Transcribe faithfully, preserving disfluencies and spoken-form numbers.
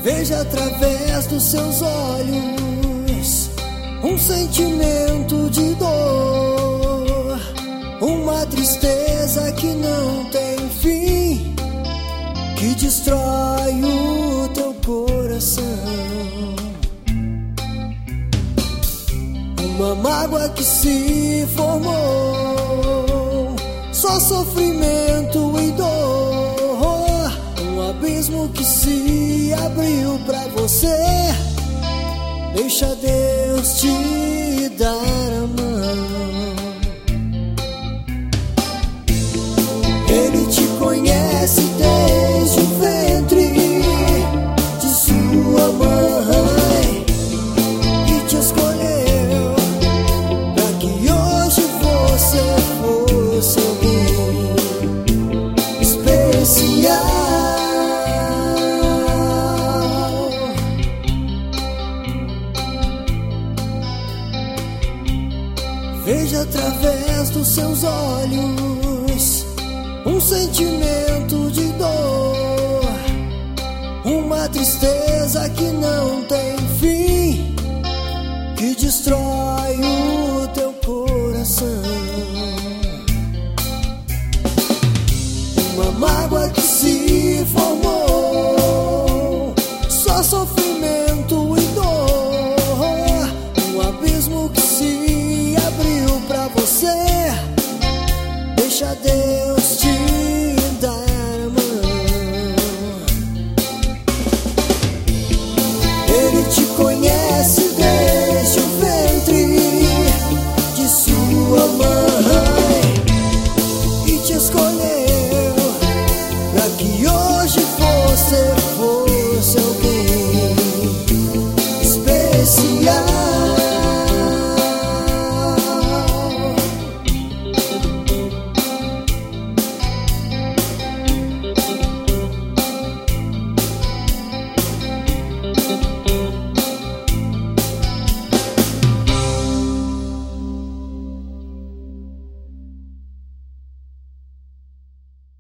Veja através dos seus olhos um sentimento de dor, uma tristeza que não tem fim, que destrói o teu coração. Uma mágoa que se formou, só sofrimento e dor, um abismo que se abriu pra você. Deixa Deus te dar a mão. Ele te conhece desde o ventre de sua mãe e te escolheu para que hoje você fosse alguém especial. Veja através dos seus olhos um sentimento de dor, uma tristeza que não tem fim, que destrói o teu coração. Uma mágoa que se formou, só sofrimento e dor, um abismo que se abriu pra você. Deixa Deus te dar a mão. Ele te conhece desde o ventre de sua mãe e te escolheu para que hoje você